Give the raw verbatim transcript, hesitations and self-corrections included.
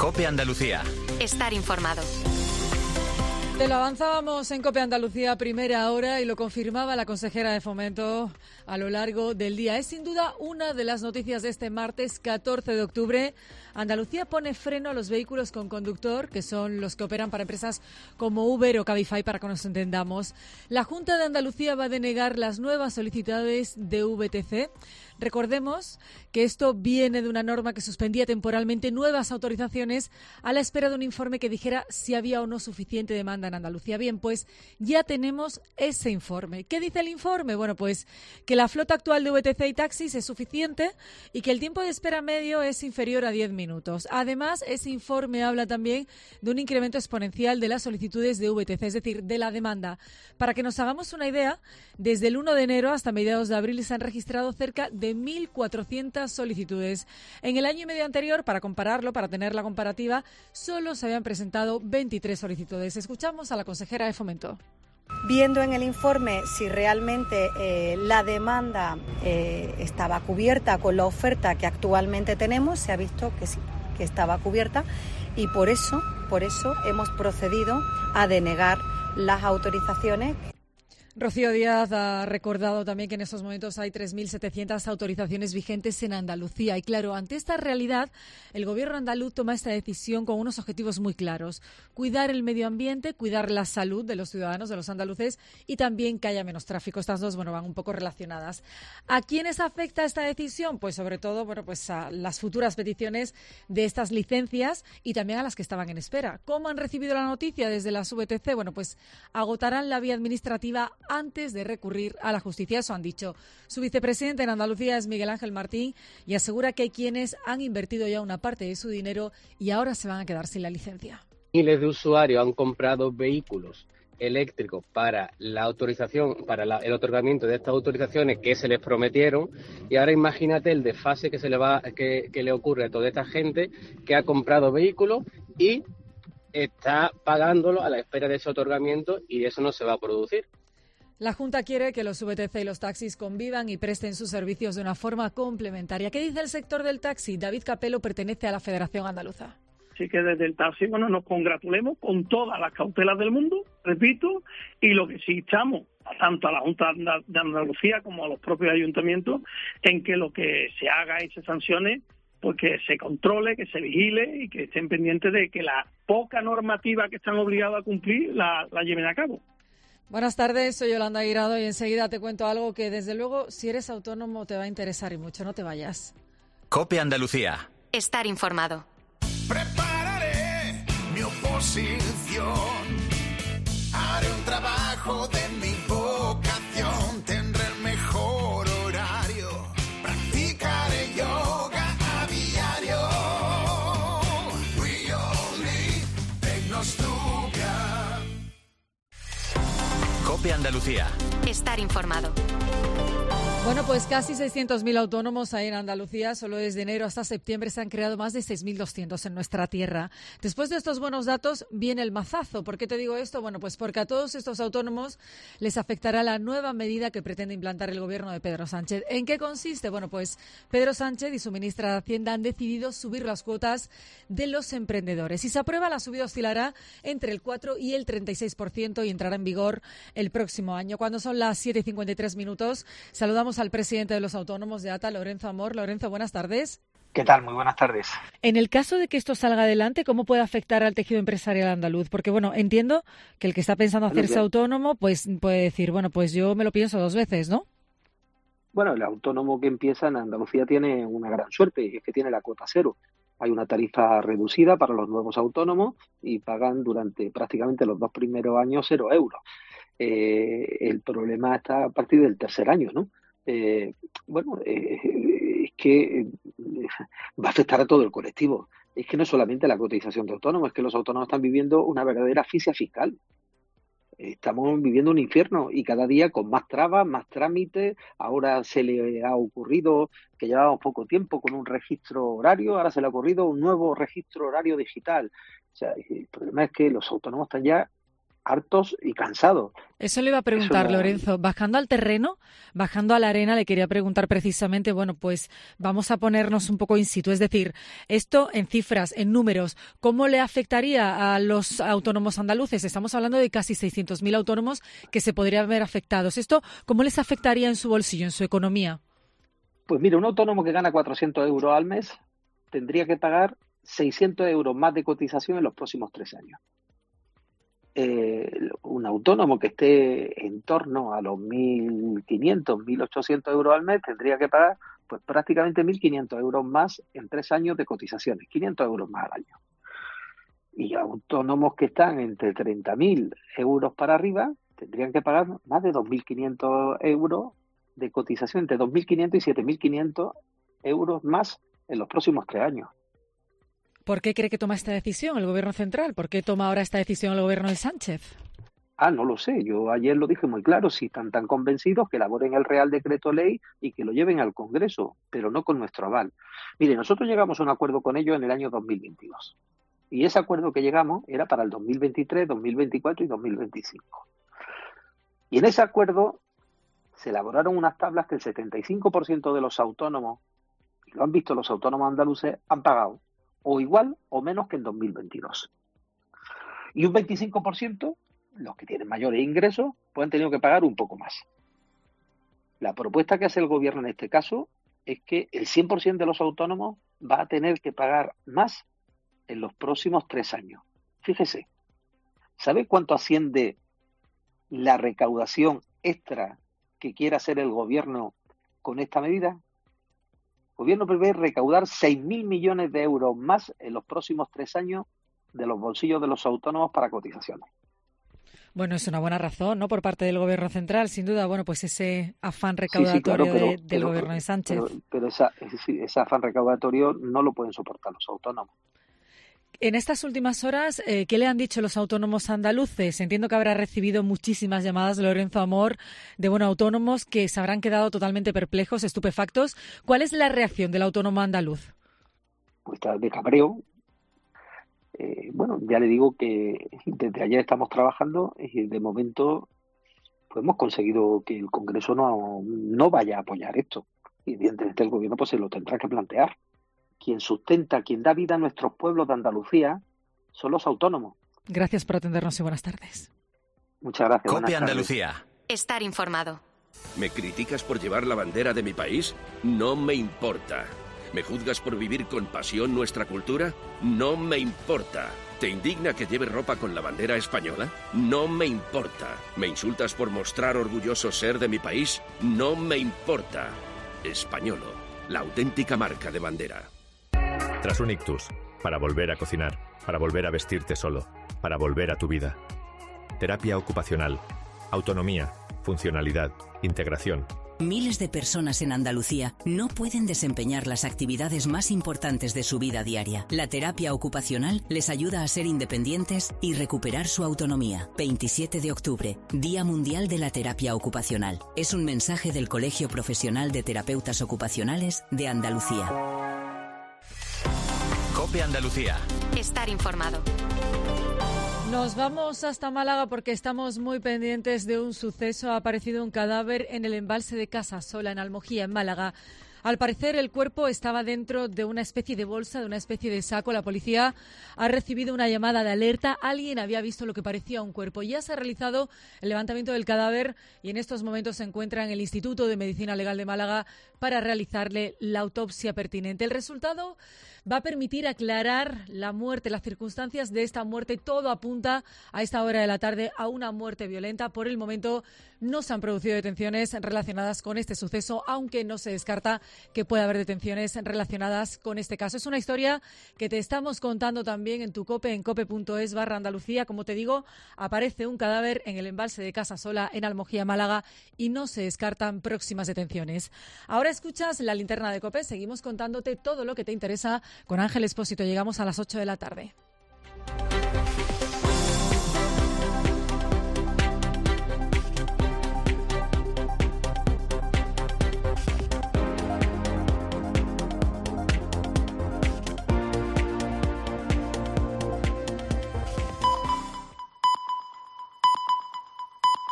COPE Andalucía. Estar informado. Te lo avanzábamos en COPE Andalucía a primera hora y lo confirmaba la consejera de Fomento a lo largo del día. Es sin duda una de las noticias de este martes catorce de octubre. Andalucía pone freno a los vehículos con conductor, que son los que operan para empresas como Uber o Cabify, para que nos entendamos. La Junta de Andalucía va a denegar las nuevas solicitudes de V T C. Recordemos que esto viene de una norma que suspendía temporalmente nuevas autorizaciones a la espera de un informe que dijera si había o no suficiente demanda en Andalucía. Bien, pues ya tenemos ese informe. ¿Qué dice el informe? Bueno, pues que la flota actual de V T C y taxis es suficiente y que el tiempo de espera medio es inferior a diez minutos. Además, ese informe habla también de un incremento exponencial de las solicitudes de V T C, es decir, de la demanda. Para que nos hagamos una idea, desde el uno de enero hasta mediados de abril se han registrado cerca de mil cuatrocientas solicitudes. En el año y medio anterior, para compararlo, para tener la comparativa, solo se habían presentado veintitrés solicitudes. Escuchamos a la consejera de Fomento. Viendo en el informe si realmente eh, la demanda eh, estaba cubierta con la oferta que actualmente tenemos, se ha visto que sí, que estaba cubierta y por eso, por eso hemos procedido a denegar las autorizaciones. Rocío Díaz ha recordado también que en estos momentos hay tres mil setecientas autorizaciones vigentes en Andalucía. Y claro, ante esta realidad, el Gobierno andaluz toma esta decisión con unos objetivos muy claros. Cuidar el medio ambiente, cuidar la salud de los ciudadanos, de los andaluces y también que haya menos tráfico. Estas dos, bueno, van un poco relacionadas. ¿A quiénes afecta esta decisión? Pues sobre todo, bueno, pues a las futuras peticiones de estas licencias y también a las que estaban en espera. ¿Cómo han recibido la noticia desde las V T C? Bueno, pues agotarán la vía administrativa antes de recurrir a la justicia. Eso han dicho. Su vicepresidente en Andalucía es Miguel Ángel Martín y asegura que hay quienes han invertido ya una parte de su dinero y ahora se van a quedar sin la licencia. Miles de usuarios han comprado vehículos eléctricos para la autorización, para la, el otorgamiento de estas autorizaciones que se les prometieron y ahora imagínate el desfase que se le va, que, que le ocurre a toda esta gente que ha comprado vehículos y está pagándolo a la espera de ese otorgamiento y eso no se va a producir. La Junta quiere que los V T C y los taxis convivan y presten sus servicios de una forma complementaria. ¿Qué dice el sector del taxi? David Capello pertenece a la Federación Andaluza. Así que desde el taxi, bueno, nos congratulemos con todas las cautelas del mundo, repito, y lo que sí estamos, tanto a la Junta de Andalucía como a los propios ayuntamientos, en que lo que se haga y se sancione, pues que se controle, que se vigile y que estén pendientes de que la poca normativa que están obligados a cumplir la, la lleven a cabo. Buenas tardes, soy Yolanda Guirado y enseguida te cuento algo que desde luego si eres autónomo te va a interesar y mucho, no te vayas. COPE Andalucía. Estar informado. Prepararé mi oposición, haré un trabajo de mi vocación, tendré el mejor horario, practicaré yoga a diario. We all need Tecnostudia. COPE Andalucía. Estar informado. Bueno, pues casi seiscientos mil autónomos hay en Andalucía. Solo desde enero hasta septiembre se han creado más de seis mil doscientos en nuestra tierra. Después de estos buenos datos viene el mazazo. ¿Por qué te digo esto? Bueno, pues porque a todos estos autónomos les afectará la nueva medida que pretende implantar el gobierno de Pedro Sánchez. ¿En qué consiste? Bueno, pues Pedro Sánchez y su ministra de Hacienda han decidido subir las cuotas de los emprendedores. Si se aprueba, la subida oscilará entre el cuatro y el treinta y seis por ciento y entrará en vigor el próximo año. Cuando son las siete y cincuenta y tres minutos, saludamos al presidente de los autónomos de A T A, Lorenzo Amor. Lorenzo, buenas tardes. ¿Qué tal? Muy buenas tardes. En el caso de que esto salga adelante, ¿cómo puede afectar al tejido empresarial andaluz? Porque, bueno, entiendo que el que está pensando hacerse autónomo, pues puede decir, bueno, pues yo me lo pienso dos veces, ¿no? Bueno, el autónomo que empieza en Andalucía tiene una gran suerte y es que tiene la cuota cero. Hay una tarifa reducida para los nuevos autónomos y pagan durante prácticamente los dos primeros años cero euros. Eh, el problema está a partir del tercer año, ¿no? Eh, bueno, eh, es que eh, va a afectar a todo el colectivo. Es que no solamente la cotización de autónomos, es que los autónomos están viviendo una verdadera asfixia fiscal. Estamos viviendo un infierno y cada día con más trabas, más trámites. Ahora se le ha ocurrido, que llevábamos poco tiempo con un registro horario, ahora se le ha ocurrido un nuevo registro horario digital. O sea, el problema es que los autónomos están ya hartos y cansados. Eso le iba a preguntar, Eso no... Lorenzo. Bajando al terreno, bajando a la arena, le quería preguntar precisamente, bueno, pues vamos a ponernos un poco in situ. Es decir, esto en cifras, en números, ¿cómo le afectaría a los autónomos andaluces? Estamos hablando de casi seiscientos mil autónomos que se podrían ver afectados. ¿Esto cómo les afectaría en su bolsillo, en su economía? Pues mira, un autónomo que gana cuatrocientos euros al mes tendría que pagar seiscientos euros más de cotización en los próximos tres años. Eh, un autónomo que esté en torno a los mil quinientos, mil ochocientos euros al mes tendría que pagar pues prácticamente mil quinientos euros más en tres años de cotizaciones, quinientos euros más al año. Y autónomos que están entre treinta mil euros para arriba tendrían que pagar más de dos mil quinientos euros de cotización, entre dos mil quinientos y siete mil quinientos euros más en los próximos tres años. ¿Por qué cree que toma esta decisión el Gobierno central? ¿Por qué toma ahora esta decisión el Gobierno de Sánchez? Ah, no lo sé. Yo ayer lo dije muy claro. Si están tan convencidos, que elaboren el Real Decreto Ley y que lo lleven al Congreso, pero no con nuestro aval. Mire, nosotros llegamos a un acuerdo con ellos en el año dos mil veintidós. Y ese acuerdo que llegamos era para el dos mil veintitrés, dos mil veinticuatro y dos mil veinticinco. Y en ese acuerdo se elaboraron unas tablas que el setenta y cinco por ciento de los autónomos, y lo han visto los autónomos andaluces, han pagado o igual o menos que en dos mil veintidós. Y un veinticinco por ciento, los que tienen mayores ingresos, pues han tenido que pagar un poco más. La propuesta que hace el gobierno en este caso es que el cien por ciento de los autónomos va a tener que pagar más en los próximos tres años. Fíjese, ¿sabe cuánto asciende la recaudación extra que quiere hacer el gobierno con esta medida? El gobierno prevé recaudar seis mil millones de euros más en los próximos tres años de los bolsillos de los autónomos para cotizaciones. Bueno, es una buena razón, ¿no?, por parte del Gobierno central, sin duda. Bueno, pues ese afán recaudatorio sí, sí, claro, pero, de, del pero, Gobierno de Sánchez. Pero, pero esa, ese, ese afán recaudatorio no lo pueden soportar los autónomos. En estas últimas horas, eh, ¿qué le han dicho los autónomos andaluces? Entiendo que habrá recibido muchísimas llamadas, Lorenzo Amor, de bueno, autónomos que se habrán quedado totalmente perplejos, estupefactos. ¿Cuál es la reacción del autónomo andaluz? Pues está de cabreo. Eh, bueno, ya le digo que desde ayer estamos trabajando y de momento pues hemos conseguido que el Congreso no, no vaya a apoyar esto. Y evidentemente el Gobierno pues se lo tendrá que plantear. Quien sustenta, quien da vida a nuestros pueblos de Andalucía son los autónomos. Gracias por atendernos y buenas tardes. Muchas gracias. Copia Andalucía. Estar informado. ¿Me criticas por llevar la bandera de mi país? No me importa. ¿Me juzgas por vivir con pasión nuestra cultura? No me importa. ¿Te indigna que lleve ropa con la bandera española? No me importa. ¿Me insultas por mostrar orgulloso ser de mi país? No me importa. Españolo, la auténtica marca de bandera. Tras un ictus, para volver a cocinar, para volver a vestirte solo, para volver a tu vida. Terapia ocupacional, autonomía, funcionalidad, integración. Miles de personas en Andalucía no pueden desempeñar las actividades más importantes de su vida diaria. La terapia ocupacional les ayuda a ser independientes y recuperar su autonomía. veintisiete de octubre, Día Mundial de la Terapia Ocupacional. Es un mensaje del Colegio Profesional de Terapeutas Ocupacionales de Andalucía. Copia Andalucía. Estar informado. Nos vamos hasta Málaga porque estamos muy pendientes de un suceso. Ha aparecido un cadáver en el embalse de Casasola, en Almojía, en Málaga. Al parecer, el cuerpo estaba dentro de una especie de bolsa, de una especie de saco. La policía ha recibido una llamada de alerta. Alguien había visto lo que parecía un cuerpo. Ya se ha realizado el levantamiento del cadáver y en estos momentos se encuentra en el Instituto de Medicina Legal de Málaga para realizarle la autopsia pertinente. El resultado va a permitir aclarar la muerte, las circunstancias de esta muerte. Todo apunta a esta hora de la tarde a una muerte violenta. Por el momento no se han producido detenciones relacionadas con este suceso, aunque no se descarta que pueda haber detenciones relacionadas con este caso. Es una historia que te estamos contando también en tu COPE, en cope.es barra Andalucía. Como te digo, aparece un cadáver en el embalse de Casasola, en Almojía, Málaga, y no se descartan próximas detenciones. Ahora escuchas la linterna de COPE. Seguimos contándote todo lo que te interesa con Ángel Expósito. Llegamos a las ocho de la tarde.